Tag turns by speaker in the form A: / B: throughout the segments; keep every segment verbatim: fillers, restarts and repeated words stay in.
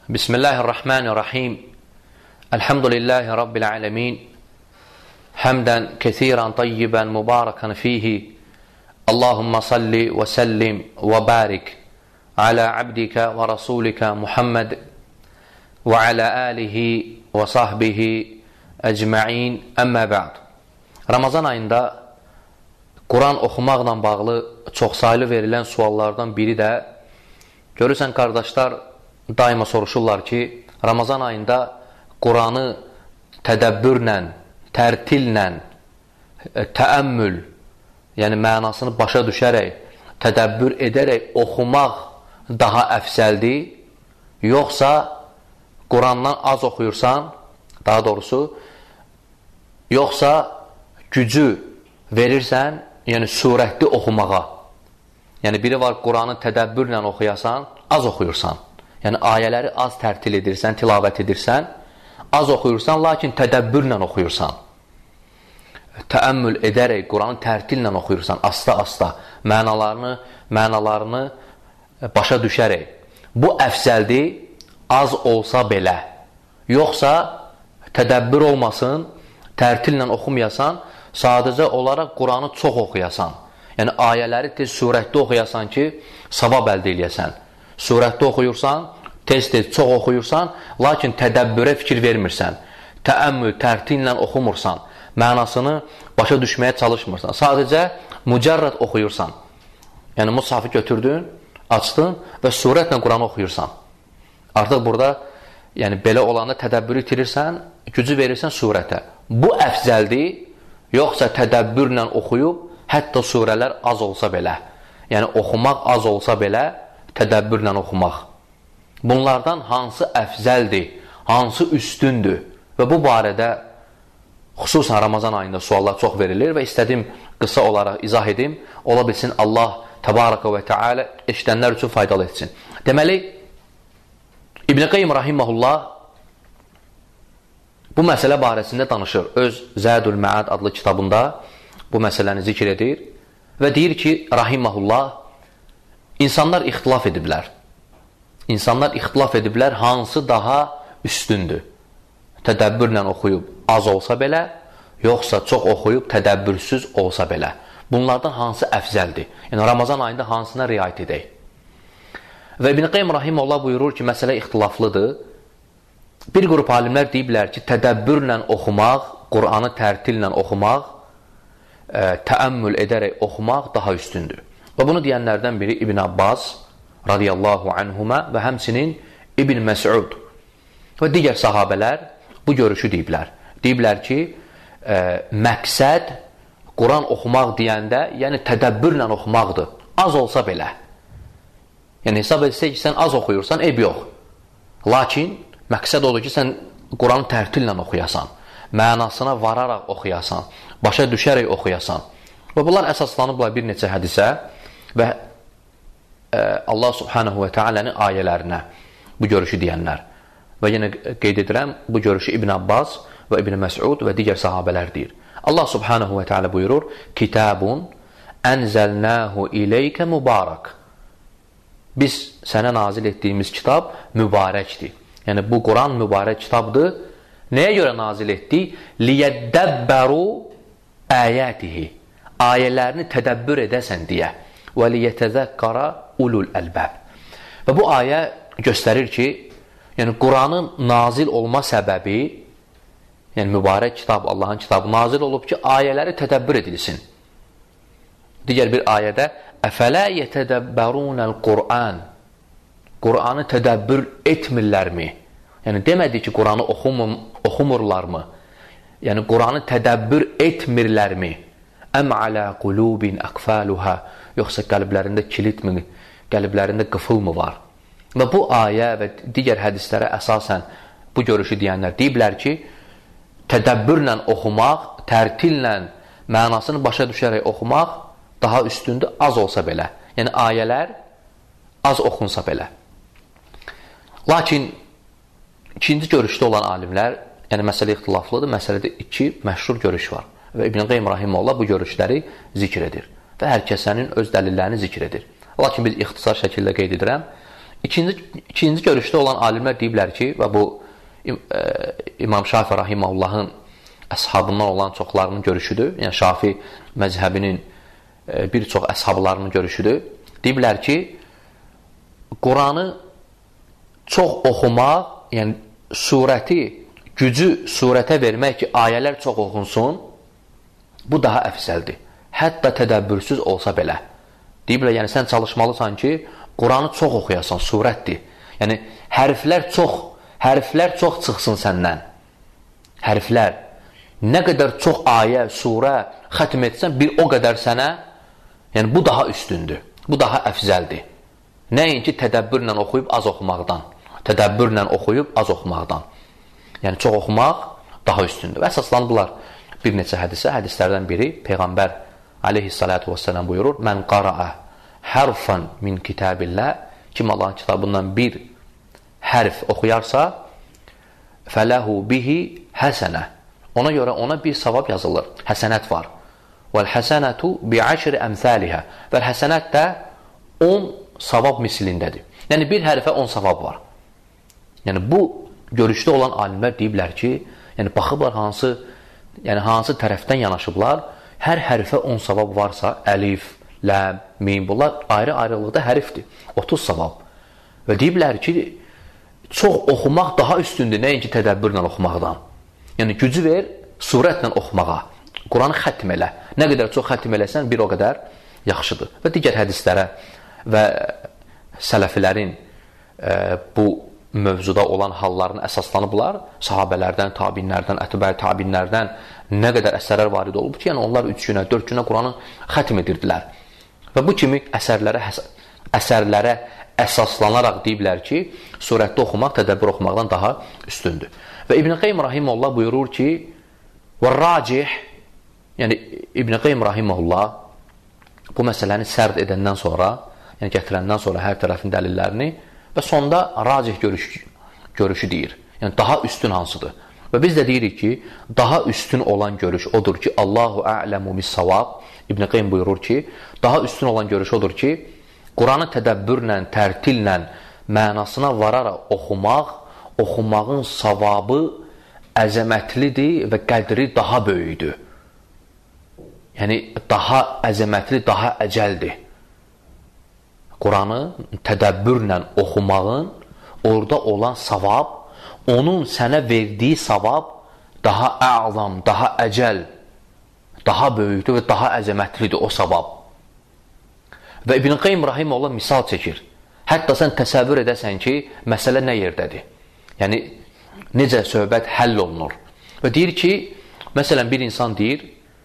A: Bismillahirrahmanirrahim. Elhamdülillahi Rabbil alemin. Hamdan kesiran tayyiban mubarakan fihi. Allahumma salli ve sellim ve barik ala abdika ve rasulika Muhammed ve ala alihi ve sahbihi ecma'in. Amma ba'd. Ramazan ayında Quran oxumaqla bağlı çoxsaylı verilən suallardan biri də, görürsən qardaşlar daima soruşurlar ki, Ramazan ayında Quranı tədəbbürlə, tərtillə, təəmmül, yəni mənasını başa düşərək, tədəbbür edərək oxumaq daha əfsəldir, yoxsa Qurandan az oxuyursan, daha doğrusu, yoxsa gücü verirsən, yəni surətli oxumağa. Yəni biri var, Quranı tədəbbürlə oxuyasan, az oxuyursan. Yəni ayələri az tərtil edirsən, tilavət edirsən, az oxuyursan, lakin tədəbbürlə oxuyursan. Təəmmül edərək, Quranı tərtillə oxuyursan, asta-asta, mənalarını, mənalarını başa düşərək. Bu əfsəldir, az olsa belə. Yoxsa tədəbbür olmasın, tərtillə oxumayasan, sadəcə olaraq Quranı çox oxuyasan. Yəni ayələri tez surətli oxuyasan ki, savab əldə eləyəsən. Surətli oxuyursan, tez-tez çox oxuyursan, lakin tədəbbürə fikir vermirsən. Təəmmül, tərtillə oxumursan, mənasını başa düşməyə çalışmırsan. Sadəcə mücərrəd oxuyursan. Yəni mushafı götürdün, açdın və surətlə Quranı oxuyursan. Artıq burada, yəni belə olanda tədəbbürü itirirsən, gücü verirsən surətə. Bu əfzəldir, yoxsa tədəbbürlə oxuyub, hətta surələr az olsa belə, yəni oxumaq az olsa belə, tədəbbürlə oxumaq. Bunlardan hansı əfzəldir, hansı üstündür və bu barədə xüsusən Ramazan ayında suallar çox verilir və istədim qısa olaraq izah edim, ola bilsin Allah təbaraka və teala eşidənlər üçün faydalı etsin. Deməli, İbn-i Qayyim rahiməhullah bu məsələ barəsində danışır. Öz Zədül Məad adlı kitabında bu məsələni zikr edir və deyir ki, rahiməhullah, İnsanlar ixtilaf ediblər. İnsanlar ixtilaf ediblər, hansı daha üstündür? Tədəbbürlə oxuyub az olsa belə, yoxsa çox oxuyub tədəbbürsüz olsa belə. Bunlardan hansı əfzəldir? Yəni Ramazan ayında hansına riayət edək? Və İbn-i Qayyim rahiməhullah buyurur ki, məsələ ixtilaflıdır. Bir qrup alimlər deyiblər ki, tədəbbürlə oxumaq, Quranı tərtillə oxumaq, ə, təəmmül edərək oxumaq daha üstündür. Və bunu deyənlərdən biri İbn Abbas radiyallahu anhuma və həmsinin İbn Məs'ud və digər sahabələr bu görüşü deyiblər. Deyiblər ki, ə, məqsəd Quran oxumaq deyəndə, yəni tədəbbürlə oxumaqdır. Az olsa belə. Yəni hesab etsək ki, sən az oxuyursan, eb yox. Lakin məqsəd odur ki, sən Quranı tərtillə oxuyasan, mənasına vararaq oxuyasan, başa düşərək oxuyasan. Və bunlar əsaslanıblar bir neçə hədisə və ə, Allah subhanahu və teala'nın ayələrinə bu görüşü deyənlər. Və yenə qeyd edirəm, bu görüşü İbn Abbas və İbn Məs'ud və digər sahabələr deyir. Allah subhanahu və teala buyurur, Kitabun ənzəlnəhu iləykə mübarək. Biz sənə nazil etdiyimiz kitab mübarəkdir. Yəni bu Quran mübarək kitabdır. Nəyə görə nazil etdik? Liyəddəbbəru əyətihi. Ayələrini tədəbbür edəsən deyə. Və liyətəzəkkara ulul əlbəb. Və bu ayə göstərir ki, yəni Quranın nazil olma səbəbi, yəni mübarək kitab, Allahın kitabı nazil olub ki, ayələri tədəbbür edilsin. Digər bir ayədə əfələ yətədəbbərunəl Qur'an. Quranı tədəbbür etmirlərmi? Yəni demədi ki, Quranı oxumur, oxumurlarmı? Yəni Quranı tədəbbür etmirlərmi? Əm alə qulubin əqfəluhə. Yoxsa qəlblərində kilitmi, qəlblərində qıfılmı var? Və bu ayə və digər hədislərə əsasən bu görüşü deyənlər deyiblər ki, tədəbbürlə oxumaq, tərtillə mənasını başa düşərək oxumaq daha üstündə az olsa belə. Yəni ayələr az oxunsa belə. Lakin ikinci görüşdə olan alimlər, yəni məsələ ixtilaflıdır, məsələdə iki məşhur görüş var. Və İbn Qayyim rahimehullah bu görüşləri zikr edir və hər kəsənin öz dəlillərini zikr edir. Lakin biz ixtisar şəkildə qeyd edirəm, İkinci, ikinci görüşdə olan alimlər deyiblər ki, və bu e, İmam Şafi Rahimahullahın əshabından olan çoxlarının görüşüdür, yəni Şafi məzhəbinin e, bir çox əshablarının görüşüdür. Deyiblər ki, Quranı çox oxumaq, yəni surəti, gücü surətə vermək ki, ayələr çox oxunsun, bu daha əfsəldir. Hətta tədəbbürsüz olsa belə. Deyiblər, yəni sən çalışmalısan ki, Quranı çox oxuyasan, surətdir. Yəni, hərflər çox, hərflər çox çıxsın səndən. Hərflər. Nə qədər çox ayə, surə xətm etsən, bir o qədər sənə, yəni bu daha üstündür, bu daha əfzəldir. Nəinki tədəbbürlə oxuyub az oxumaqdan, tədəbbürlə oxuyub az oxumaqdan. Yəni, çox oxumaq daha üstündür. Və əsaslandılar bir neçə hədisə, hədislərdən biri, Peyğəmbər aleyhissalatu vesselam buyurur, mən qara'a hərfən min kitabillah, kim Allahın kitabından bir hərf oxuyarsa, fələhu bihi həsənə, ona görə ona bir savab yazılır, həsənət var. Vəl-həsənətu bi'əşri əmthəlihə, vəl-həsənət də on savab mislindədir. Yəni, bir hərfə on savab var. Yəni, bu görüşdə olan alimlər deyiblər ki, yəni, baxıblar hansı, yəni, hansı tərəfdən yanaşıblar, hər hərfə on savab varsa, əlif, ləm, mim, bunlar ayrı-ayrılıqda hərfdir, otuz savab. Və deyiblər ki, çox oxumaq daha üstündür, nəinki tədəbbürlə oxumaqdan. Yəni, gücü ver, surətlə oxumağa, Quranı xətm elə. Nə qədər çox xətm eləsən, bir o qədər yaxşıdır. Və digər hədislərə və sələfilərin e, bu mövzuda olan hallarını əsaslanıblar, sahabələrdən, tabinlərdən, ətbə tabinlərdən nə qədər əsərlər varid olub ki, yəni onlar üç günə, dörd günə Quranı xətm edirdilər. Və bu kimi əsərlərə, əsərlərə əsaslanaraq deyiblər ki, surətdə oxumaq tədəbbür oxumaqdan daha üstündür. Və İbn Qayyim Rahiməhullah buyurur ki, vəl-racih, yəni İbn Qayyim Rahiməhullah bu məsələni sərd edəndən sonra, yəni gətirəndən sonra hər tərəfin dəlillərini və sonda racih görüş, görüşü deyir. Yəni daha üstün hansıdır? Və biz də deyirik ki, daha üstün olan görüş odur ki, Allahu a'lemu bis-savab. İbn Qayyim buyurur ki, daha üstün olan görüş odur ki, Quranı tədəbbürlə, tərtillə, mənasına vararaq oxumaq, oxumağın savabı əzəmətlidir və qədri daha böyükdür. Yəni, daha əzəmətli, daha əcəldir. Quranı tədəbbürlə oxumağın, orada olan savab, onun sənə verdiyi savab daha əzam, daha əcəl, daha böyükdür və daha əzəmətlidir o savab. Və İbn Qayyim Rahiməhullah misal çəkir. Hətta sən təsəvvür edəsən ki, məsələ nə yerdədir? Yəni, necə söhbət həll olunur? Və deyir ki, məsələn, bir insan deyir,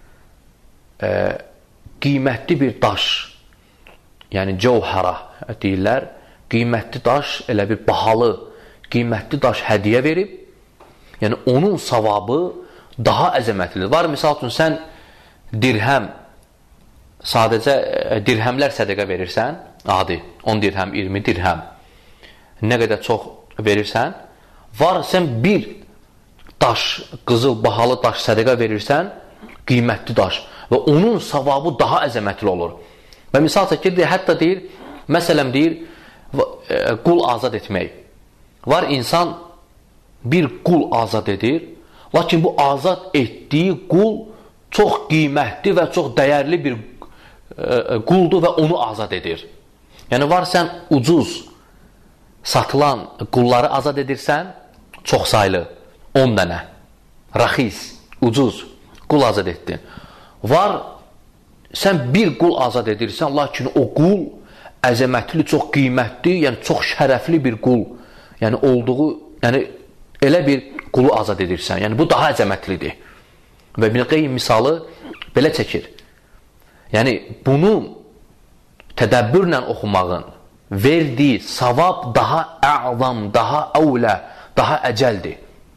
A: e, qiymətli bir daş, yəni cəvhərə deyirlər, qiymətli daş, elə bir bahalı, qiymətli daş hədiyə verib, yəni onun savabı daha əzəmətlidir. Var, misal üçün, sən dirhəm, sadəcə dirhəmlər sədəqə verirsən, adi, on dirhəm, iyirmi dirhəm, nə qədər çox verirsən, var, sən bir daş, qızıl, bahalı daş sədəqə verirsən, qiymətli daş və onun savabı daha əzəmətli olur. Və misal çəkir, hətta deyir, məsələn deyir, qul azad etmək. Var, insan bir qul azad edir, lakin bu azad etdiyi qul çox qiymətli və çox dəyərli bir quldur və onu azad edir. Yəni, var, sən ucuz satılan qulları azad edirsən, çox saylı, on dənə, raxis, ucuz qul azad etdin. Var, sən bir qul azad edirsən, lakin o qul əzəmətli, çox qiymətli, yəni çox şərəfli bir qul, yəni olduğu, yəni elə bir qulu azad edirsən. Yəni, bu daha əzəmətlidir. Və İbn Qayyim misalı belə çəkir. Yəni, bunu tədəbbürlə oxumağın verdiyi savab daha əzam, daha əvlə, daha əcəldir.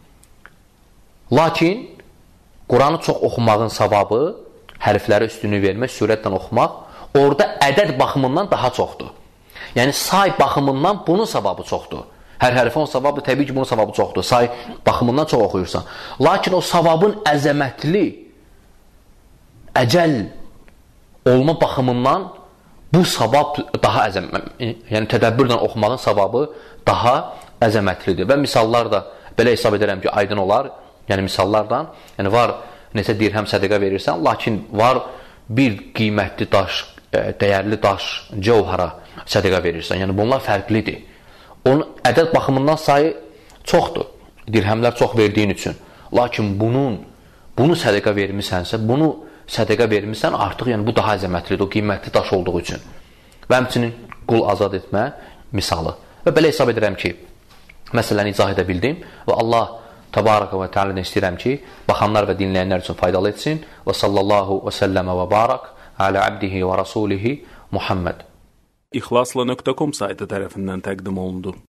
A: Lakin, Quranı çox oxumağın savabı, hərflərə üstünlük vermək, sürətlə oxumaq, orada ədəd baxımından daha çoxdur. Yəni, say baxımından bunun savabı çoxdur. Hər hərfə o savabı, təbii ki, bunun savabı çoxdur. Say baxımından çox oxuyursan. Lakin o savabın əzəmətli, əcəl olma baxımından bu savab daha əzəm, yəni tədəbbürlə oxumağın savabı daha əzəmətlidir. Və misallar da belə hesab edirəm ki, aydın olar. Yəni misallardan, yəni var neçə dirhəm sədəqə verirsən, lakin var bir qiymətli daş, dəyərli daş, cəvhara sədəqə verirsən. Yəni bunlar fərqlidir. Onun ədəd baxımından sayı çoxdur. Dirhəmlər çox verdiyin üçün. Lakin bunun, bunu sədəqə vermisənsə, bunu sədəqə vermirsən, artıq yəni bu daha əzəmətlidir, o qiymətli daş olduğu üçün. Və həmçinin qul azad etmə misalı. Və belə hesab edirəm ki, məsələni izah edə bildim və Allah Təbaraka və Teala'dan istəyirəm ki, baxanlar və dinləyənlər üçün faydalı etsin. Və sallallahu və səlləmə və barak alə abdihi və rasulihi Muhammed.
B: İxlasla nöqtə com saytı tərəfindən təqdim olundu.